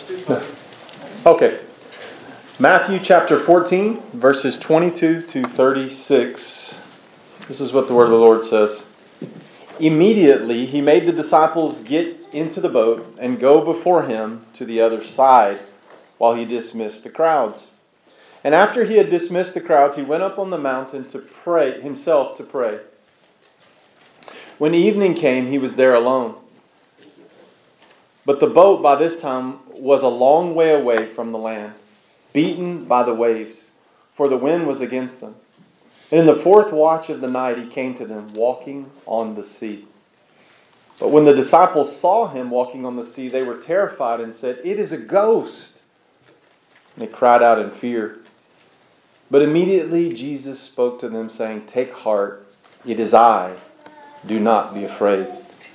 Okay. Matthew chapter 14, verses 22 to 36. This is what the word of the Lord says. Immediately he made the disciples get into the boat and go before him to the other side while he dismissed the crowds. And after he had dismissed the crowds, he went up on the mountain to pray, himself to pray. When evening came, he was there alone. But the boat by this time was a long way away from the land, beaten by the waves, for the wind was against them. And in the fourth watch of the night he came to them, walking on the sea. But when the disciples saw him walking on the sea, they were terrified and said, "It is a ghost!" And they cried out in fear. But immediately Jesus spoke to them, saying, "Take heart, it is I. Do not be afraid."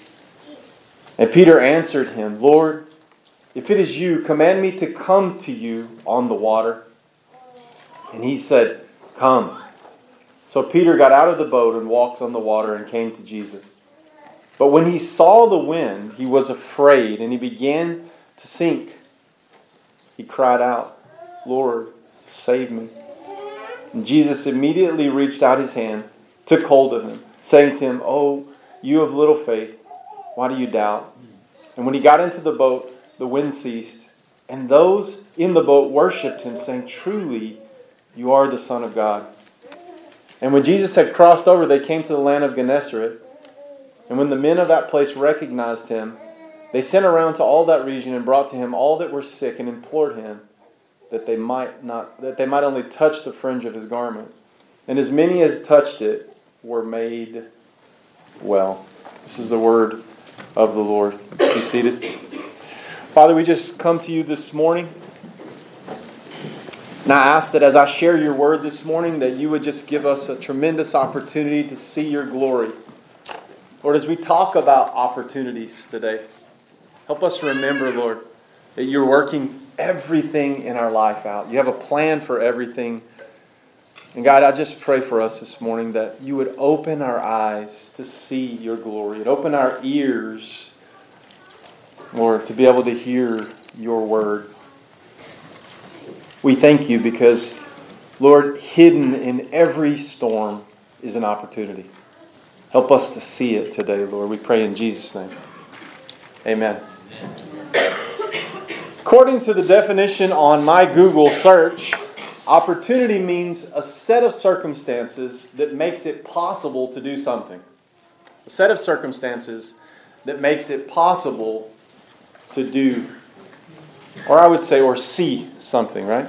And Peter answered him, "Lord, if it is you, command me to come to you on the water." And he said, "Come." So Peter got out of the boat and walked on the water and came to Jesus. But when he saw the wind, he was afraid and he began to sink. He cried out, "Lord, save me." And Jesus immediately reached out his hand, took hold of him, saying to him, "Oh, you of little faith, why do you doubt?" And when he got into the boat, the wind ceased, and those in the boat worshipped him, saying, "Truly, you are the Son of God." And when Jesus had crossed over, they came to the land of Gennesaret. And when the men of that place recognized him, they sent around to all that region and brought to him all that were sick and implored him that they might only touch the fringe of his garment. And as many as touched it were made well. This is the word of the Lord. Be seated. Father, we just come to you this morning. And I ask that as I share your word this morning, that you would just give us a tremendous opportunity to see your glory. Lord, as we talk about opportunities today, help us remember, Lord, that you're working everything in our life out. You have a plan for everything. And God, I just pray for us this morning that you would open our eyes to see your glory. And open our ears, Lord, to be able to hear your word. We thank you because, Lord, hidden in every storm is an opportunity. Help us to see it today, Lord. We pray in Jesus' name. Amen. According to the definition on my Google search, opportunity means a set of circumstances that makes it possible to do something. A set of circumstances that makes it possible to do, or I would say, or see something, right?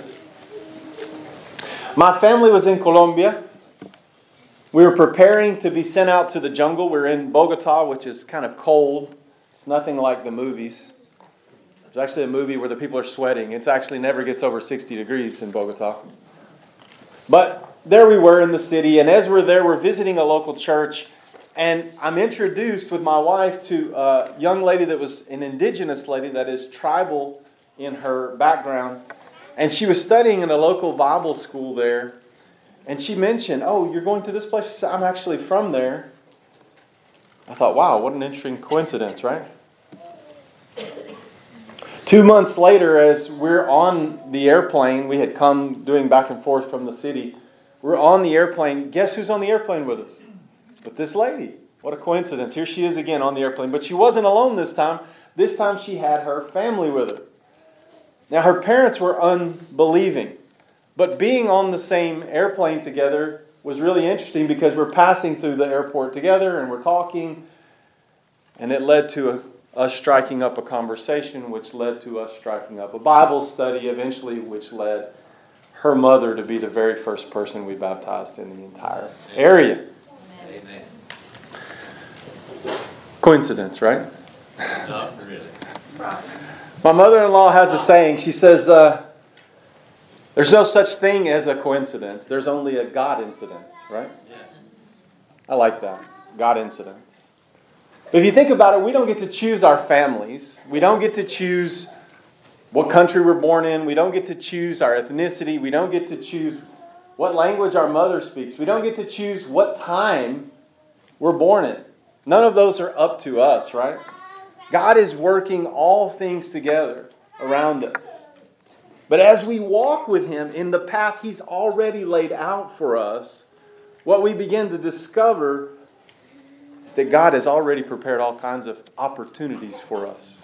My family was in Colombia. We were preparing to be sent out to the jungle. We're in Bogota, which is kind of cold. It's nothing like the movies. There's actually a movie where the people are sweating. It actually never gets over 60 degrees in Bogota. But there we were in the city, and as we're there, we're visiting a local church, and I'm introduced with my wife to a young lady that was an indigenous lady that is tribal in her background. And she was studying in a local Bible school there. And she mentioned, "Oh, you're going to this place?" She said, "I'm actually from there." I thought, wow, what an interesting coincidence, right? 2 months later, as we're on the airplane, we had come doing back and forth from the city. We're on the airplane. Guess who's on the airplane with us? But this lady. What a coincidence. Here she is again on the airplane. But she wasn't alone this time. This time she had her family with her. Now, her parents were unbelieving. But being on the same airplane together was really interesting because we're passing through the airport together and we're talking. And it led to us striking up a conversation, which led to us striking up a Bible study eventually, which led her mother to be the very first person we baptized in the entire area. Amen. Coincidence, right? Not really. My mother-in-law has a saying. She says, there's no such thing as a coincidence. There's only a God incidence, right? Yeah. I like that. God incidence. But if you think about it, we don't get to choose our families. We don't get to choose what country we're born in. We don't get to choose our ethnicity. We don't get to choose what language our mother speaks. We don't get to choose what time we're born in. None of those are up to us, right? God is working all things together around us. But as we walk with Him in the path He's already laid out for us, what we begin to discover is that God has already prepared all kinds of opportunities for us.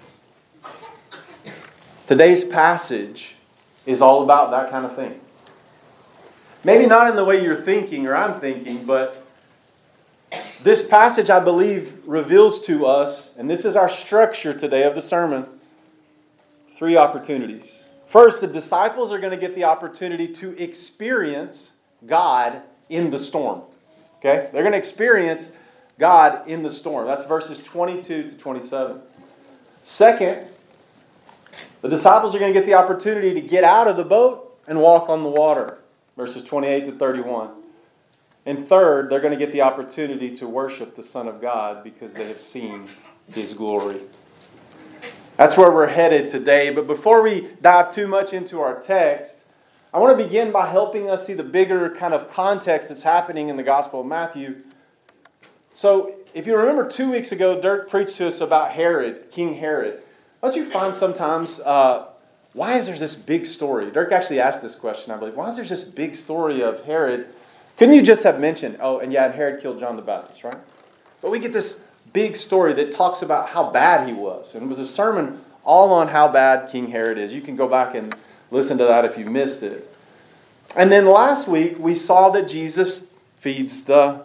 Today's passage is all about that kind of thing. Maybe not in the way you're thinking or I'm thinking, but this passage, I believe, reveals to us, and this is our structure today of the sermon, 3 opportunities. First, the disciples are going to get the opportunity to experience God in the storm. Okay? They're going to experience God in the storm. That's verses 22 to 27. Second, the disciples are going to get the opportunity to get out of the boat and walk on the water. Verses 28 to 31. And third, they're going to get the opportunity to worship the Son of God because they have seen His glory. That's where we're headed today. But before we dive too much into our text, I want to begin by helping us see the bigger kind of context that's happening in the Gospel of Matthew. So, if you remember 2 weeks ago, Dirk preached to us about Herod, King Herod. Don't you find sometimes, why is there this big story? Dirk actually asked this question, I believe. Why is there this big story of Herod? Couldn't you just have mentioned, Herod killed John the Baptist, right? But we get this big story that talks about how bad he was. And it was a sermon all on how bad King Herod is. You can go back and listen to that if you missed it. And then last week, we saw that Jesus feeds the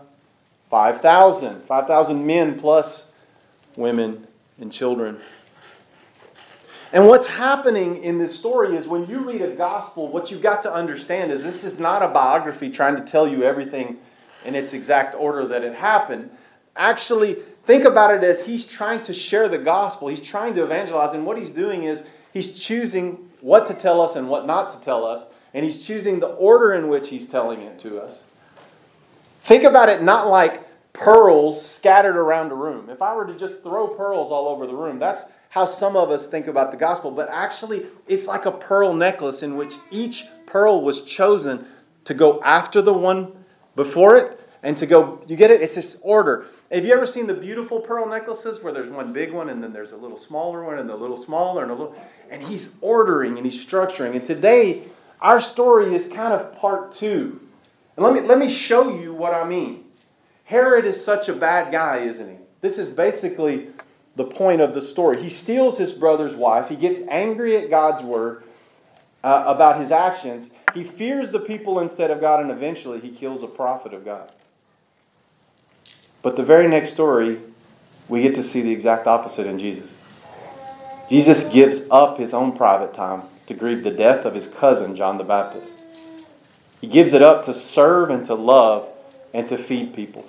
5,000 men plus women and children. And what's happening in this story is when you read a gospel, what you've got to understand is this is not a biography trying to tell you everything in its exact order that it happened. Actually, think about it as He's trying to share the gospel. He's trying to evangelize. And what He's doing is He's choosing what to tell us and what not to tell us. And He's choosing the order in which He's telling it to us. Think about it not like pearls scattered around a room. If I were to just throw pearls all over the room, that's how some of us think about the gospel. But actually, it's like a pearl necklace in which each pearl was chosen to go after the one before it and to go, you get it? It's this order. Have you ever seen the beautiful pearl necklaces where there's one big one and then there's a little smaller one and a little smaller and a little... And He's ordering and He's structuring. And today, our story is kind of part 2. And let me show you what I mean. Herod is such a bad guy, isn't he? This is basically the point of the story. He steals his brother's wife. He gets angry at God's word about his actions. He fears the people instead of God, and eventually he kills a prophet of God. But the very next story, we get to see the exact opposite in Jesus. Jesus gives up His own private time to grieve the death of His cousin, John the Baptist. He gives it up to serve and to love and to feed people.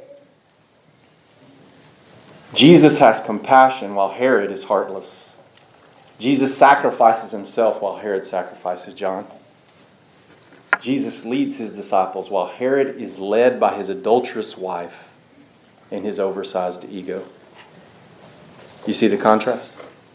Jesus has compassion while Herod is heartless. Jesus sacrifices Himself while Herod sacrifices John. Jesus leads His disciples while Herod is led by his adulterous wife and his oversized ego. You see the contrast?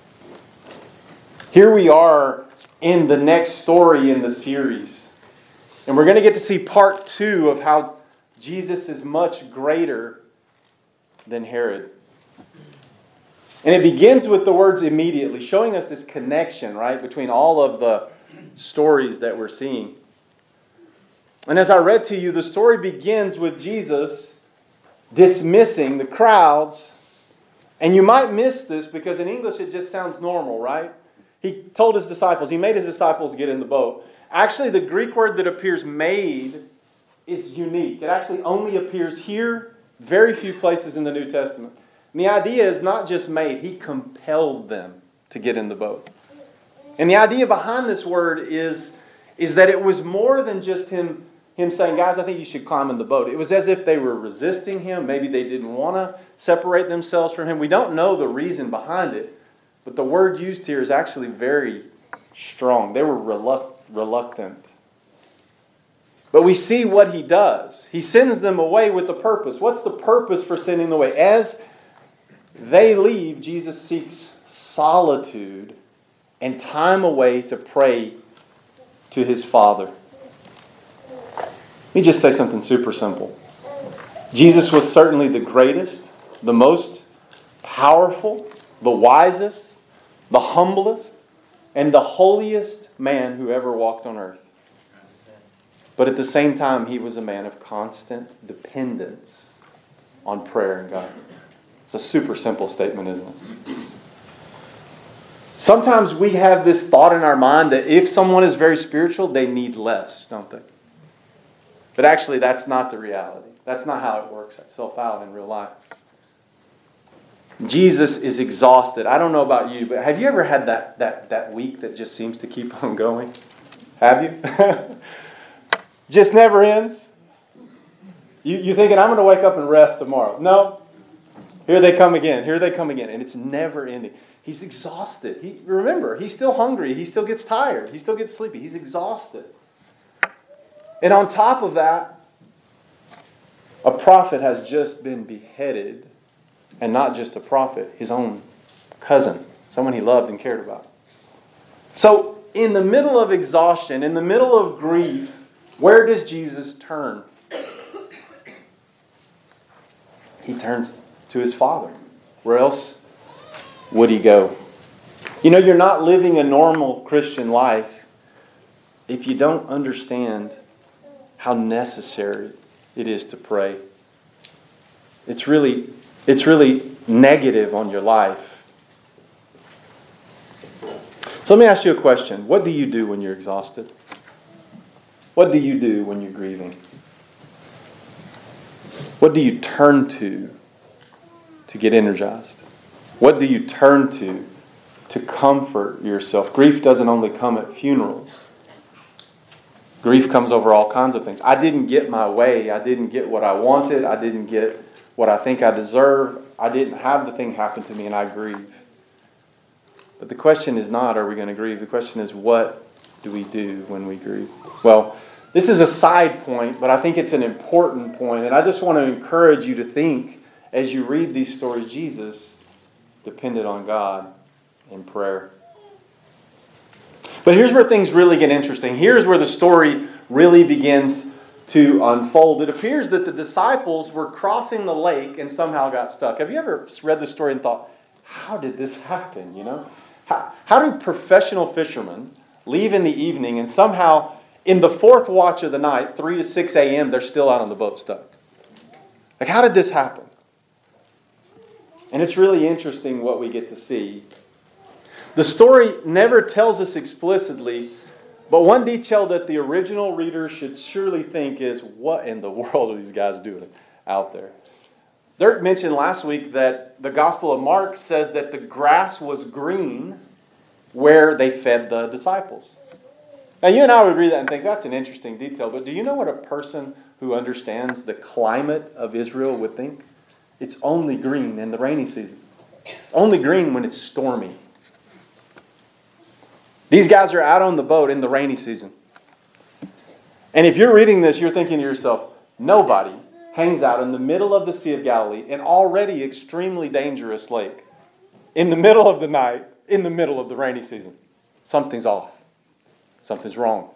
Here we are in the next story in the series. And we're going to get to see part 2 of how Jesus is much greater than Herod. And it begins with the words immediately, showing us this connection, right, between all of the stories that we're seeing. And as I read to you, the story begins with Jesus dismissing the crowds. And you might miss this because in English it just sounds normal, right? He told His disciples, He made His disciples get in the boat. Actually, the Greek word that appears made is unique. It actually only appears here, very few places in the New Testament. And the idea is not just made, He compelled them to get in the boat. And the idea behind this word is that it was more than just him saying, guys, I think you should climb in the boat. It was as if they were resisting Him. Maybe they didn't want to separate themselves from Him. We don't know the reason behind it. But the word used here is actually very strong. They were reluctant. But we see what He does. He sends them away with a purpose. What's the purpose for sending them away? As they leave, Jesus seeks solitude and time away to pray to His Father. Let me just say something super simple. Jesus was certainly the greatest, the most powerful, the wisest, the humblest, and the holiest man who ever walked on earth. But at the same time, he was a man of constant dependence on prayer and God. It's a super simple statement, isn't it? Sometimes we have this thought in our mind that if someone is very spiritual, they need less, don't they? But actually, that's not the reality. That's not how it works itself out in real life. Jesus is exhausted. I don't know about you, but have you ever had that week that just seems to keep on going? Have you? Just never ends? You thinking, I'm going to wake up and rest tomorrow. No. Here they come again. Here they come again. And it's never ending. He's exhausted. Remember, he's still hungry. He still gets tired. He still gets sleepy. He's exhausted. And on top of that, a prophet has just been beheaded. And not just a prophet, his own cousin. Someone he loved and cared about. So, in the middle of exhaustion, in the middle of grief, where does Jesus turn? He turns to his Father. Where else would he go? You know, you're not living a normal Christian life if you don't understand how necessary it is to pray. It's really negative on your life. So let me ask you a question. What do you do when you're exhausted? What do you do when you're grieving? What do you turn to get energized? What do you turn to comfort yourself? Grief doesn't only come at funerals. Grief comes over all kinds of things. I didn't get my way. I didn't get what I wanted. I didn't get what I think I deserve. I didn't have the thing happen to me, and I grieve. But the question is not, are we going to grieve? The question is, what do we do when we grieve? Well, this is a side point, but I think it's an important point. And I just want to encourage you to think, as you read these stories, Jesus depended on God in prayer. But here's where things really get interesting. Here's where the story really begins to unfold. It appears that the disciples were crossing the lake and somehow got stuck. Have you ever read the story and thought, how did this happen? You know, how do professional fishermen leave in the evening and somehow in the fourth watch of the night, 3 to 6 a.m., they're still out on the boat stuck? Like, how did this happen? And it's really interesting what we get to see. The story never tells us explicitly, but one detail that the original reader should surely think is, what in the world are these guys doing out there? Dirk mentioned last week that the Gospel of Mark says that the grass was green where they fed the disciples. Now, you and I would read that and think, that's an interesting detail, but do you know what a person who understands the climate of Israel would think? It's only green in the rainy season. It's only green when it's stormy. These guys are out on the boat in the rainy season. And if you're reading this, you're thinking to yourself, nobody hangs out in the middle of the Sea of Galilee, an already extremely dangerous lake, in the middle of the night, in the middle of the rainy season. Something's off. Something's wrong.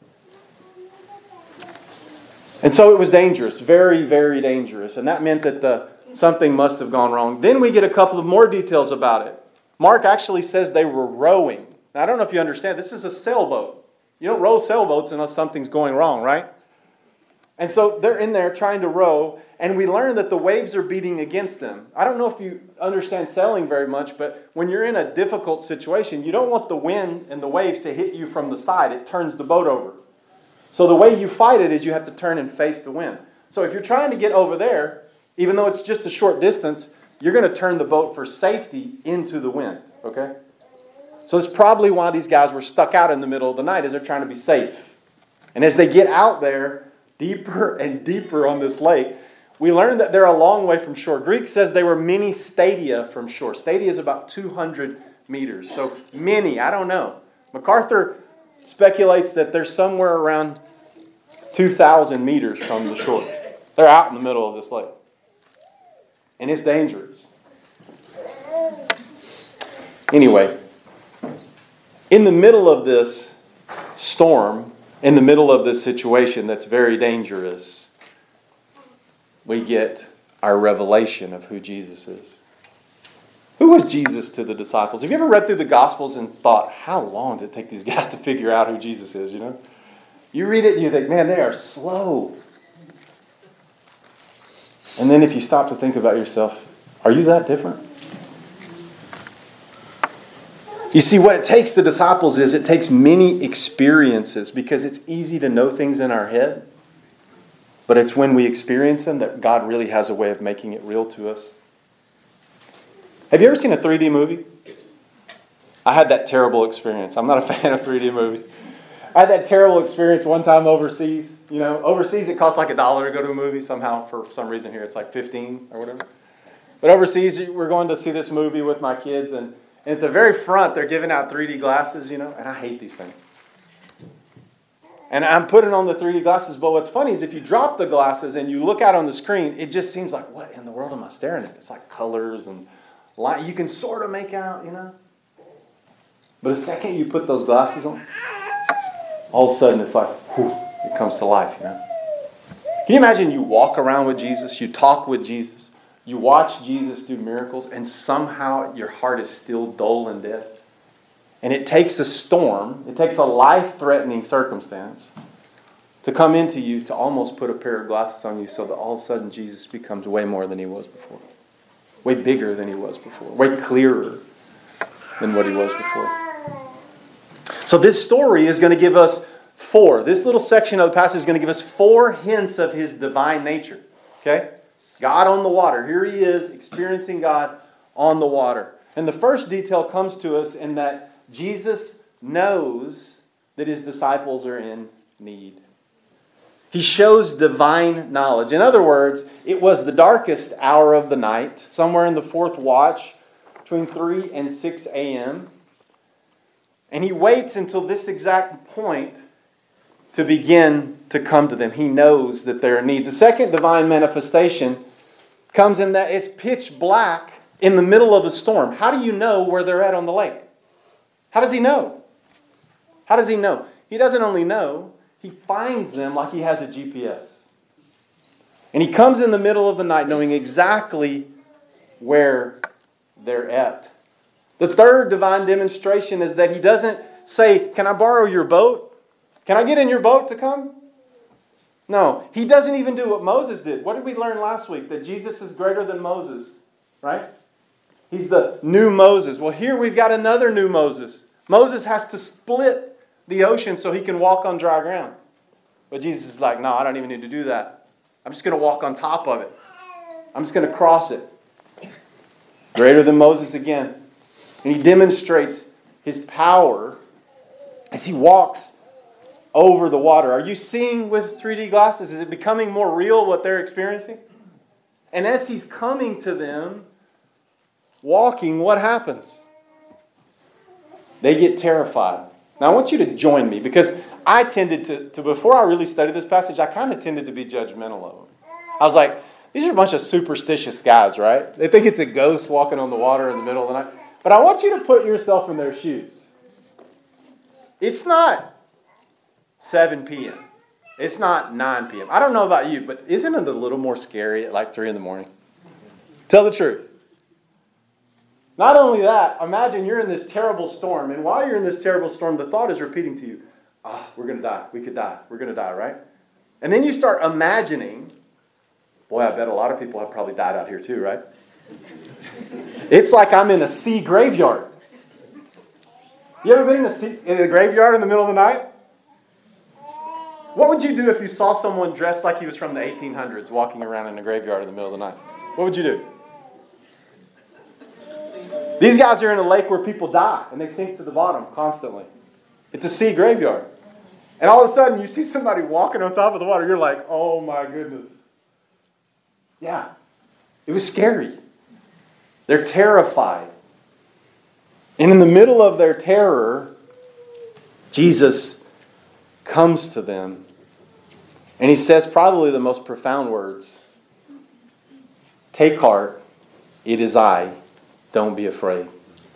And so it was dangerous, very, very dangerous. And that meant that something must have gone wrong. Then we get a couple of more details about it. Mark actually says they were rowing. Now, I don't know if you understand. This is a sailboat. You don't row sailboats unless something's going wrong, right? And so they're in there trying to row, and we learn that the waves are beating against them. I don't know if you understand sailing very much, but when you're in a difficult situation, you don't want the wind and the waves to hit you from the side. It turns the boat over. So the way you fight it is you have to turn and face the wind. So if you're trying to get over there, even though it's just a short distance, you're going to turn the boat for safety into the wind, okay? So that's probably why these guys were stuck out in the middle of the night, is they're trying to be safe. And as they get out there, deeper and deeper on this lake, we learn that they're a long way from shore. Greek says they were many stadia from shore. Stadia is about 200 meters. So many, I don't know. MacArthur speculates that they're somewhere around 2,000 meters from the shore. They're out in the middle of this lake. And it's dangerous. Anyway, in the middle of this storm, in the middle of this situation that's very dangerous, we get our revelation of who Jesus is. Who was Jesus to the disciples? Have you ever read through the Gospels and thought, how long did it take these guys to figure out who Jesus is, you know? You read it and you think, man, they are slow. And then if you stop to think about yourself, are you that different? You see, what it takes the disciples is it takes many experiences, because it's easy to know things in our head, but it's when we experience them that God really has a way of making it real to us. Have you ever seen a 3D movie? I had that terrible experience. I'm not a fan of 3D movies. I had that terrible experience one time overseas. You know, overseas it costs like $1 to go to a movie. Somehow, for some reason here, it's like 15 or whatever. But overseas, we're going to see this movie with my kids, and at the very front, they're giving out 3D glasses, you know, and I hate these things. And I'm putting on the 3D glasses, but what's funny is if you drop the glasses and you look out on the screen, it just seems like, what in the world am I staring at? It's like colors and light. You can sort of make out, you know. But the second you put those glasses on, all of a sudden it's like, whew, it comes to life, you know. Can you imagine you walk around with Jesus, you talk with Jesus, you watch Jesus do miracles, and somehow your heart is still dull and dead? And it takes a storm, it takes a life-threatening circumstance to come into you to almost put a pair of glasses on you so that all of a sudden Jesus becomes way more than he was before. Way bigger than he was before. Way clearer than what he was before. So this story is going to give us this little section of the passage is going to give us 4 hints of his divine nature. Okay? God on the water. Here he is experiencing God on the water. And the first detail comes to us in that Jesus knows that his disciples are in need. He shows divine knowledge. In other words, it was the darkest hour of the night, somewhere in the 4th watch, between 3 and 6 a.m. And he waits until this exact point to begin to come to them. He knows that they're in need. The second divine manifestation comes in that it's pitch black in the middle of a storm. How do you know where they're at on the lake? How does he know? How does he know? He doesn't only know, he finds them like he has a GPS. And he comes in the middle of the night knowing exactly where they're at. The third divine demonstration is that he doesn't say, can I borrow your boat? Can I get in your boat to come? No, he doesn't even do what Moses did. What did we learn last week? That Jesus is greater than Moses, right? He's the new Moses. Well, here we've got another new Moses. Moses has to split the ocean so he can walk on dry ground. But Jesus is like, no, I don't even need to do that. I'm just going to walk on top of it. I'm just going to cross it. Greater than Moses again. And he demonstrates his power as he walks over the water. Are you seeing with 3D glasses? Is it becoming more real what they're experiencing? And as he's coming to them, walking, what happens? They get terrified. Now I want you to join me, because I tended to before I really studied this passage, I kind of tended to be judgmental of them. I was like, these are a bunch of superstitious guys, right? They think it's a ghost walking on the water in the middle of the night. But I want you to put yourself in their shoes. It's not 7 p.m. It's not 9 p.m. I don't know about you, but isn't it a little more scary at like 3 in the morning? Tell the truth. Not only that, imagine you're in this terrible storm, and while you're in this terrible storm, the thought is repeating to you, we're going to die. We could die. We're going to die, right? And then you start imagining, boy, I bet a lot of people have probably died out here too, right? It's like I'm in a sea graveyard. You ever been in a graveyard in the middle of the night? What would you do if you saw someone dressed like he was from the 1800s walking around in a graveyard in the middle of the night? What would you do? These guys are in a lake where people die and they sink to the bottom constantly. It's a sea graveyard. And all of a sudden you see somebody walking on top of the water. You're like, oh my goodness. Yeah, it was scary. They're terrified. And in the middle of their terror, Jesus comes to them. And he says probably the most profound words. Take heart, it is I. Don't be afraid.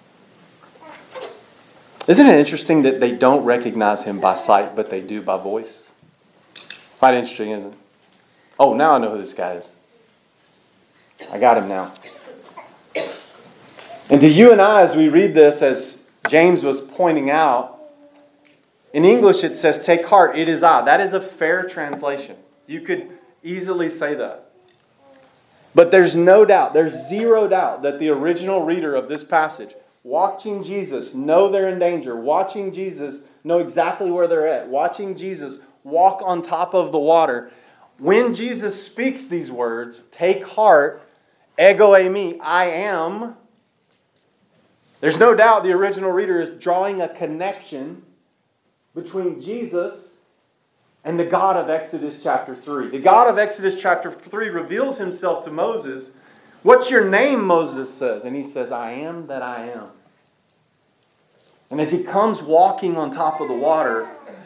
Isn't it interesting that they don't recognize him by sight, but they do by voice? Quite interesting, isn't it? Oh, now I know who this guy is. I got him now. And to you and I, as we read this, as James was pointing out, in English it says, take heart, it is I. That is a fair translation. You could easily say that. But there's no doubt, there's zero doubt that the original reader of this passage, watching Jesus know they're in danger, watching Jesus know exactly where they're at, watching Jesus walk on top of the water, when Jesus speaks these words, take heart, ego eimi, I am, there's no doubt the original reader is drawing a connection between Jesus and the God of Exodus chapter 3. The God of Exodus chapter 3 reveals himself to Moses. What's your name, Moses says? And he says, I am that I am. And as he comes walking on top of the water,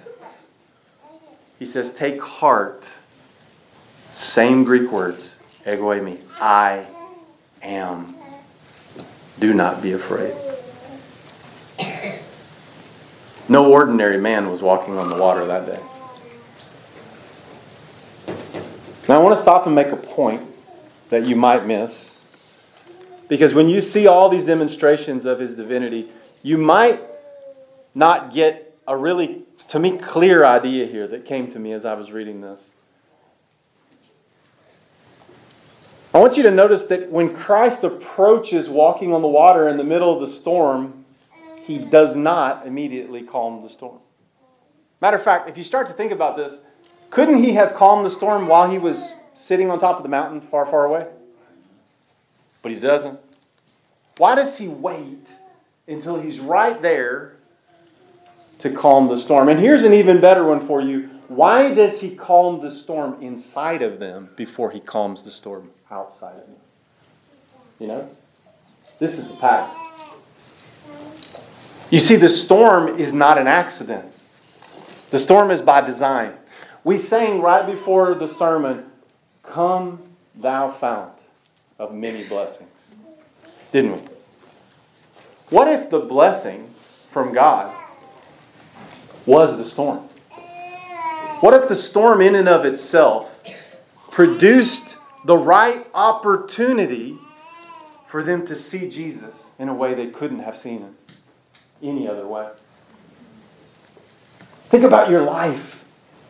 he says, take heart. Same Greek words, ego eimi, I am. Do not be afraid. No ordinary man was walking on the water that day. Now I want to stop and make a point that you might miss. Because when you see all these demonstrations of his divinity, you might not get a really, to me, clear idea here that came to me as I was reading this. I want you to notice that when Christ approaches walking on the water in the middle of the storm, he does not immediately calm the storm. Matter of fact, if you start to think about this, couldn't he have calmed the storm while he was sitting on top of the mountain far, far away? But he doesn't. Why does he wait until he's right there to calm the storm? And here's an even better one for you. Why does he calm the storm inside of them before he calms the storm outside of them? You know? This is the pattern. You see, the storm is not an accident. The storm is by design. We sang right before the sermon, Come thou fount of many blessings. Didn't we? What if the blessing from God was the storm? What if the storm in and of itself produced the right opportunity for them to see Jesus in a way they couldn't have seen him any other way? Think about your life.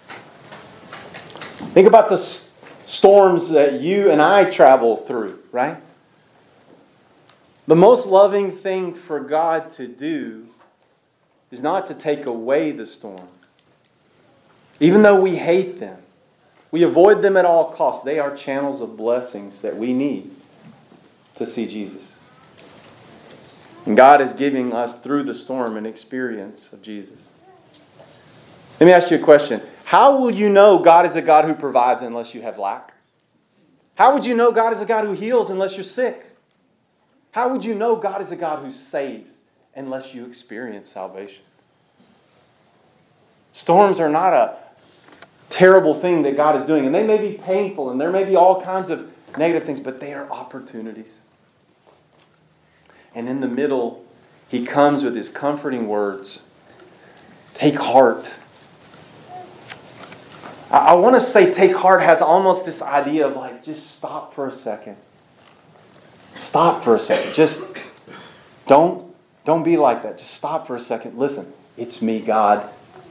Think about the storms that you and I travel through, right? The most loving thing for God to do is not to take away the storm. Even though we hate them, we avoid them at all costs. They are channels of blessings that we need to see Jesus. And God is giving us through the storm an experience of Jesus. Let me ask you a question. How will you know God is a God who provides unless you have lack? How would you know God is a God who heals unless you're sick? How would you know God is a God who saves unless you experience salvation? Storms are not a terrible thing that God is doing. And they may be painful and there may be all kinds of negative things, but they are opportunities. And in the middle, he comes with his comforting words. Take heart. I want to say take heart has almost this idea of like, just stop for a second. Stop for a second. Just don't be like that. Just stop for a second. Listen, it's me, God.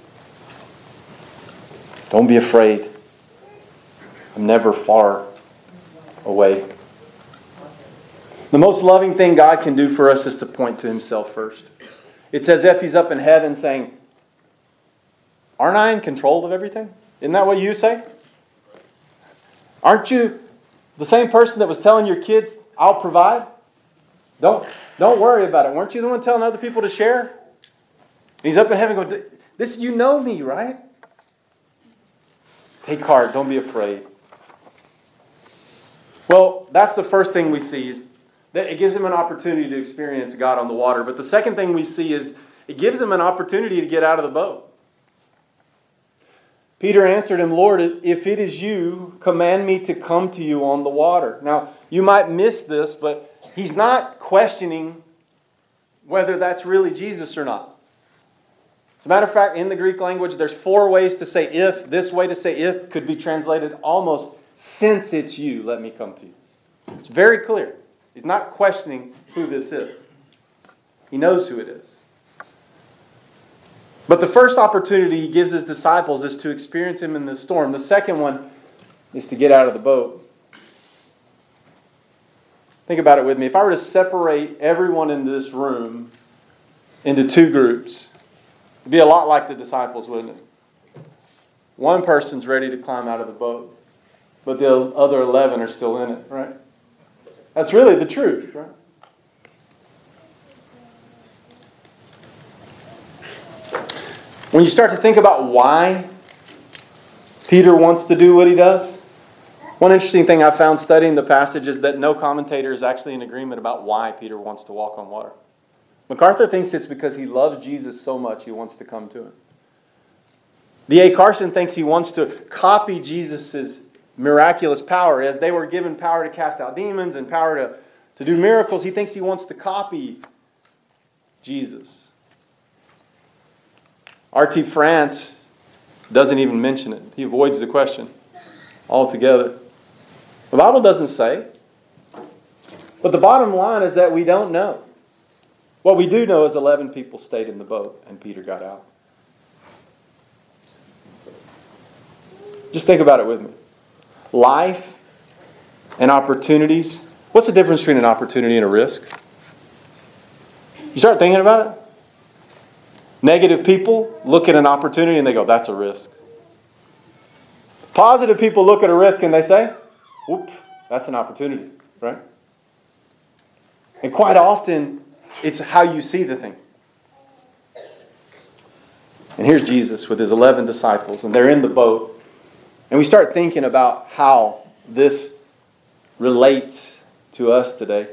Don't be afraid. I'm never far away. The most loving thing God can do for us is to point to himself first. It's as if he's up in heaven saying, aren't I in control of everything? Isn't that what you say? Aren't you the same person that was telling your kids, I'll provide? Don't worry about it. Weren't you the one telling other people to share? And he's up in heaven going, this, you know me, right? Take heart. Don't be afraid. Well, that's the first thing we see is that it gives him an opportunity to experience God on the water. But the second thing we see is it gives him an opportunity to get out of the boat. Peter answered him, Lord, if it is you, command me to come to you on the water. Now, you might miss this, but he's not questioning whether that's really Jesus or not. As a matter of fact, in the Greek language, there's 4 ways to say if. This way to say if could be translated almost, since it's you, let me come to you. It's very clear. He's not questioning who this is. He knows who it is. But the first opportunity He gives His disciples is to experience Him in the storm. The second one is to get out of the boat. Think about it with me. If I were to separate everyone in this room into two groups, it'd be a lot like the disciples, wouldn't it? One person's ready to climb out of the boat, but the other 11 are still in it, right? That's really the truth, right? When you start to think about why Peter wants to do what he does, one interesting thing I found studying the passage is that no commentator is actually in agreement about why Peter wants to walk on water. MacArthur thinks it's because he loves Jesus so much he wants to come to Him. D.A. Carson thinks he wants to copy Jesus' miraculous power. As they were given power to cast out demons and power to do miracles, he thinks he wants to copy Jesus. R.T. France doesn't even mention it. He avoids the question altogether. The Bible doesn't say. But the bottom line is that we don't know. What we do know is 11 people stayed in the boat and Peter got out. Just think about it with me. Life and opportunities. What's the difference between an opportunity and a risk? You start thinking about it. Negative people look at an opportunity and they go, that's a risk. Positive people look at a risk and they say, whoop, that's an opportunity, right? And quite often, it's how you see the thing. And here's Jesus with His 11 disciples, and they're in the boat. And we start thinking about how this relates to us today.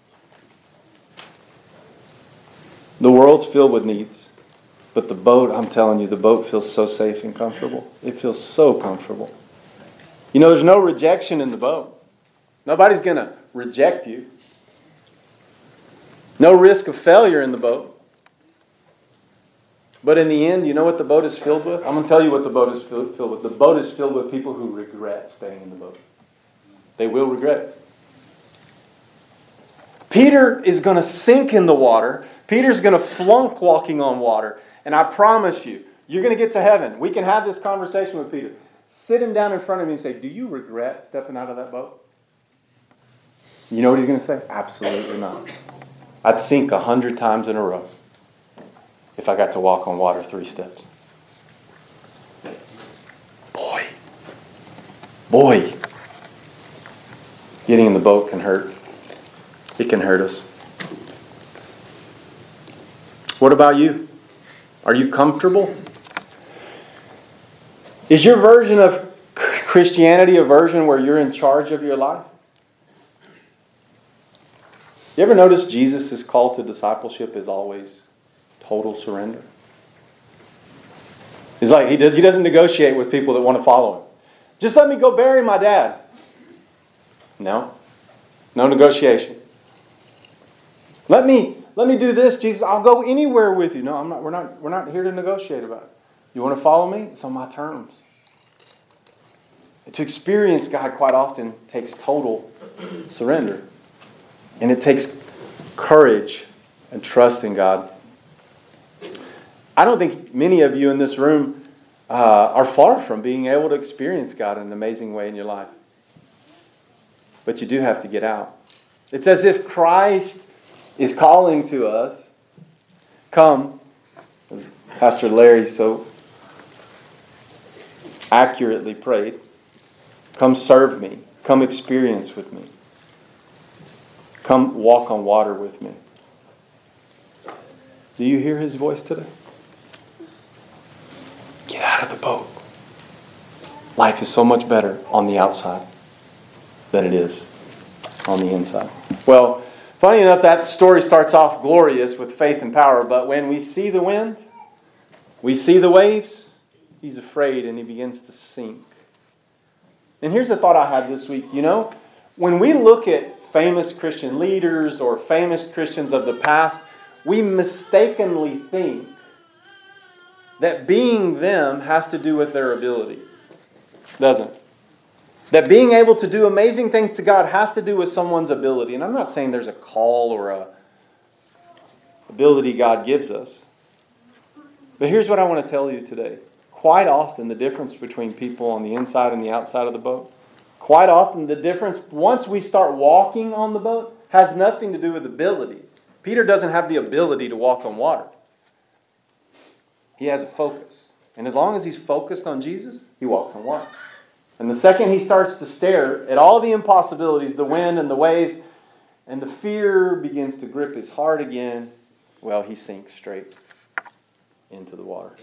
The world's filled with needs. But the boat, I'm telling you, the boat feels so safe and comfortable. It feels so comfortable. You know, there's no rejection in the boat. Nobody's going to reject you. No risk of failure in the boat. But in the end, you know what the boat is filled with? I'm going to tell you what the boat is filled with. The boat is filled with people who regret staying in the boat. They will regret it. Peter is going to sink in the water. Peter's going to flunk walking on water. And I promise you, you're going to get to heaven. We can have this conversation with Peter. Sit him down in front of me and say, do you regret stepping out of that boat? You know what he's going to say? Absolutely not. I'd sink 100 times in a row if I got to walk on water 3 steps. Boy. Getting in the boat can hurt. It can hurt us. What about you? Are you comfortable? Is your version of Christianity a version where you're in charge of your life? You ever notice Jesus' call to discipleship is always total surrender? He's like, he doesn't negotiate with people that want to follow him. Just let me go bury my dad. No negotiation. Let me do this, Jesus. I'll go anywhere with you. No, I'm not. We're not here to negotiate about it. You want to follow me? It's on my terms. To experience God quite often takes total surrender. And it takes courage and trust in God. I don't think many of you in this room are far from being able to experience God in an amazing way in your life. But you do have to get out. It's as if Christ is calling to us, come, as Pastor Larry so accurately prayed, come serve me, come experience with me, come walk on water with me. Do you hear His voice today? Get out of the boat. Life is so much better on the outside than it is on the inside. Well, funny enough, that story starts off glorious with faith and power, but when we see the wind, we see the waves, he's afraid and he begins to sink. And here's the thought I had this week. You know, when we look at famous Christian leaders or famous Christians of the past, we mistakenly think that being them has to do with their ability. Doesn't. That being able to do amazing things to God has to do with someone's ability. And I'm not saying there's a call or a ability God gives us. But here's what I want to tell you today. Quite often, the difference between people on the inside and the outside of the boat, quite often the difference, once we start walking on the boat, has nothing to do with ability. Peter doesn't have the ability to walk on water. He has a focus. And as long as he's focused on Jesus, he walks on water. And the second he starts to stare at all the impossibilities, the wind and the waves, and the fear begins to grip his heart again, well, he sinks straight into the water.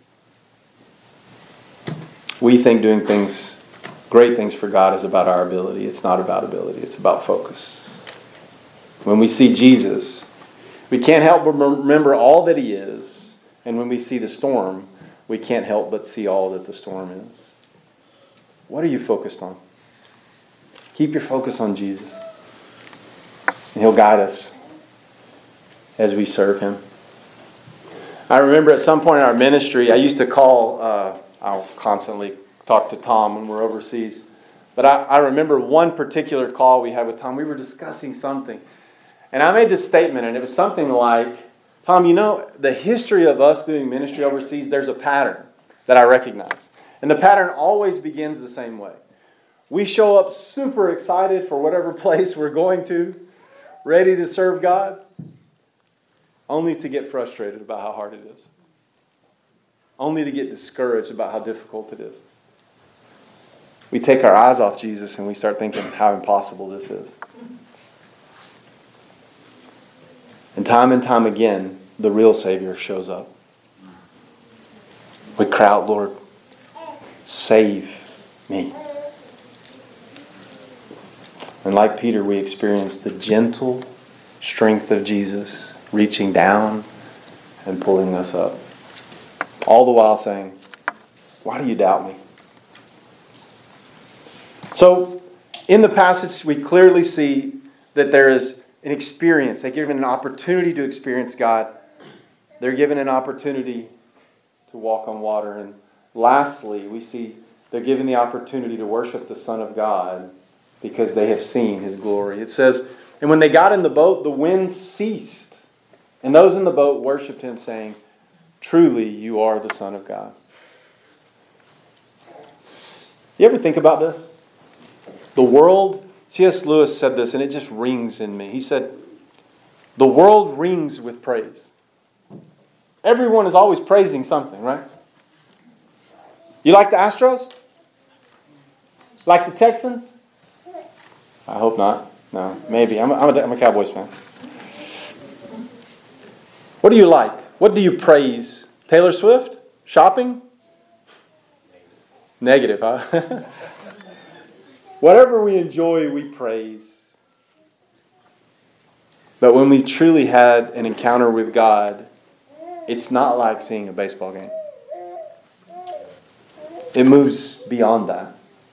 We think doing things, great things for God is about our ability. It's not about ability. It's about focus. When we see Jesus, we can't help but remember all that he is. And when we see the storm, we can't help but see all that the storm is. What are you focused on? Keep your focus on Jesus. And he'll guide us as we serve him. I remember at some point in our ministry, I used to call, I'll constantly talk to Tom when we're overseas. But I remember one particular call we had with Tom. We were discussing something. And I made this statement, and it was something like, Tom, you know, the history of us doing ministry overseas, there's a pattern that I recognize. And the pattern always begins the same way. We show up super excited for whatever place we're going to, ready to serve God, only to get frustrated about how hard it is. Only to get discouraged about how difficult it is. We take our eyes off Jesus and we start thinking how impossible this is. And time again, the real Savior shows up. We cry out, Lord, save me. And like Peter, we experience the gentle strength of Jesus reaching down and pulling us up. All the while saying, why do you doubt me? So, in the passage, we clearly see that there is an experience. They're given an opportunity to experience God. They're given an opportunity to walk on water. And lastly, we see they're given the opportunity to worship the Son of God because they have seen his glory. It says, and when they got in the boat, the wind ceased. And those in the boat worshipped him, saying, truly, you are the Son of God. You ever think about this? The world, C.S. Lewis said this, and it just rings in me. He said, the world rings with praise. Everyone is always praising something, right? You like the Astros? Like the Texans? I hope not. No, maybe. I'm a Cowboys fan. What do you like? What do you praise? Taylor Swift? Shopping? Negative, huh? Whatever we enjoy, we praise. But when we truly had an encounter with God, it's not like seeing a baseball game. It moves beyond that.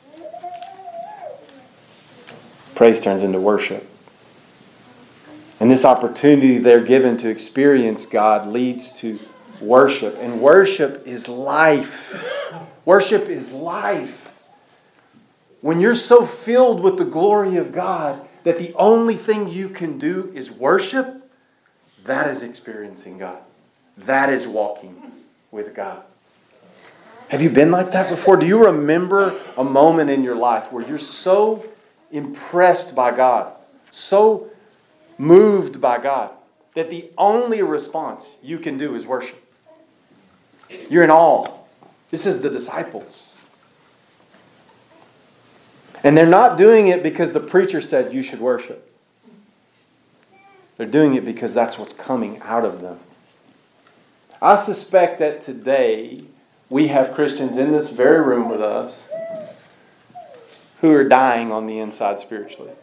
Praise turns into worship. And this opportunity they're given to experience God leads to worship. And worship is life. Worship is life. When you're so filled with the glory of God that the only thing you can do is worship, that is experiencing God. That is walking with God. Have you been like that before? Do you remember a moment in your life where you're so impressed by God, so moved by God, that the only response you can do is worship? You're in awe. This is the disciples. And they're not doing it because the preacher said you should worship. They're doing it because that's what's coming out of them. I suspect that today we have Christians in this very room with us who are dying on the inside spiritually.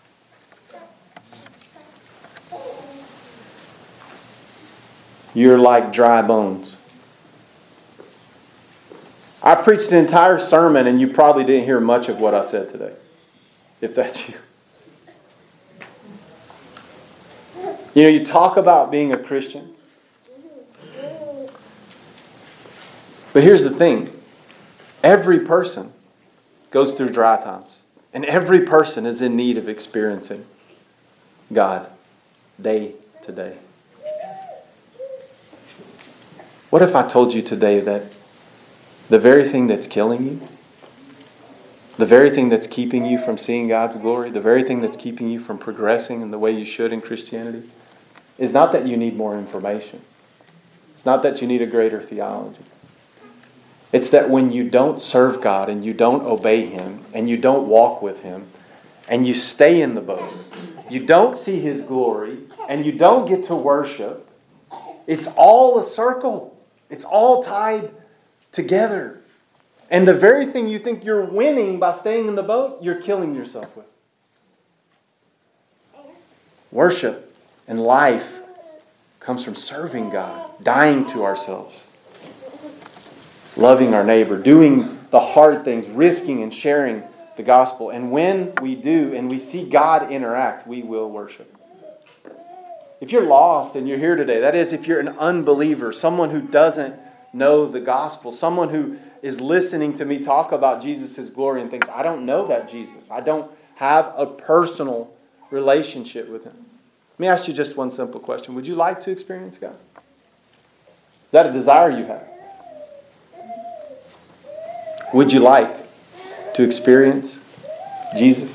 You're like dry bones. I preached an entire sermon and you probably didn't hear much of what I said today, if that's you. You know, you talk about being a Christian. But here's the thing. Every person goes through dry times. And every person is in need of experiencing God day to day. What if I told you today that the very thing that's killing you, the very thing that's keeping you from seeing God's glory, the very thing that's keeping you from progressing in the way you should in Christianity, is not that you need more information. It's not that you need a greater theology. It's that when you don't serve God and you don't obey Him and you don't walk with Him and you stay in the boat, you don't see His glory and you don't get to worship, it's all a circle. It's all tied together. And the very thing you think you're winning by staying in the boat, you're killing yourself with. Worship and life comes from serving God, dying to ourselves, loving our neighbor, doing the hard things, risking and sharing the gospel. And when we do and we see God interact, we will worship. If you're lost and you're here today, that is, if you're an unbeliever, someone who doesn't know the gospel, someone who is listening to me talk about Jesus' glory and thinks, I don't know that Jesus. I don't have a personal relationship with Him. Let me ask you just one simple question. Would you like to experience God? Is that a desire you have? Would you like to experience Jesus?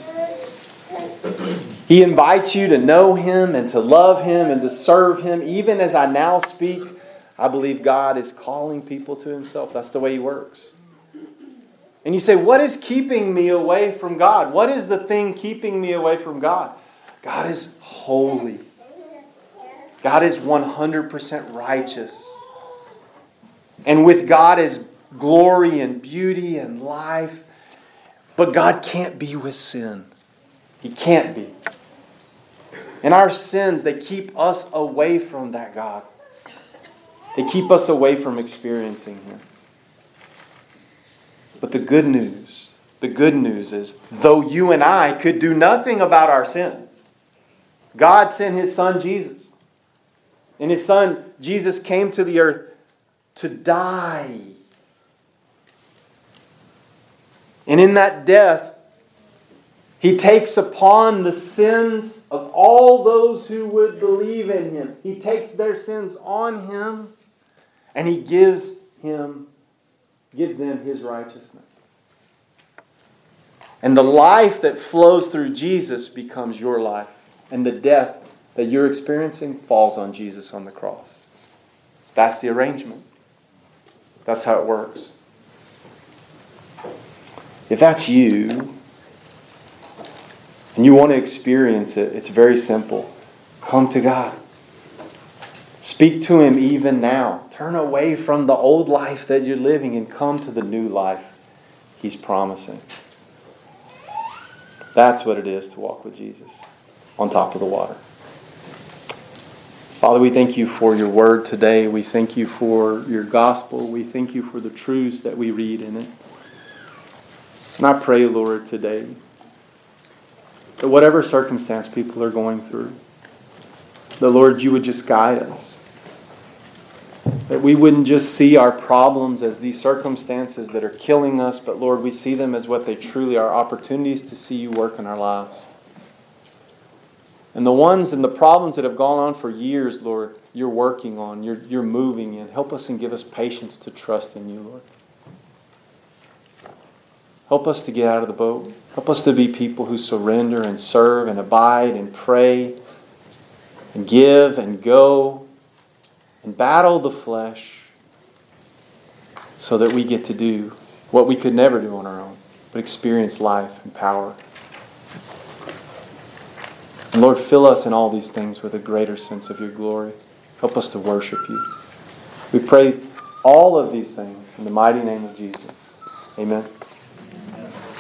He invites you to know Him and to love Him and to serve Him. Even as I now speak, I believe God is calling people to Himself. That's the way He works. And you say, what is keeping me away from God? What is the thing keeping me away from God? God is holy. God is 100% righteous. And with God is glory and beauty and life. But God can't be with sin. He can't be. And our sins, they keep us away from that God. They keep us away from experiencing Him. But the good news is, though you and I could do nothing about our sins, God sent His Son Jesus. And His Son Jesus came to the earth to die. And in that death, He takes upon the sins of all those who would believe in Him. He takes their sins on Him, and He gives them His righteousness. And the life that flows through Jesus becomes your life. And the death that you're experiencing falls on Jesus on the cross. That's the arrangement. That's how it works. If that's you, and you want to experience it, it's very simple. Come to God. Speak to Him even now. Turn away from the old life that you're living and come to the new life He's promising. That's what it is to walk with Jesus on top of the water. Father, we thank You for Your word today. We thank You for Your gospel. We thank You for the truths that we read in it. And I pray, Lord, today that whatever circumstance people are going through, that, Lord, You would just guide us. That we wouldn't just see our problems as these circumstances that are killing us, but, Lord, we see them as what they truly are, opportunities to see You work in our lives. And the ones and the problems that have gone on for years, Lord, You're working on, You're moving in. Help us and give us patience to trust in You, Lord. Help us to get out of the boat. Help us to be people who surrender and serve and abide and pray and give and go and battle the flesh so that we get to do what we could never do on our own, but experience life and power. And Lord, fill us in all these things with a greater sense of Your glory. Help us to worship You. We pray all of these things in the mighty name of Jesus. Amen.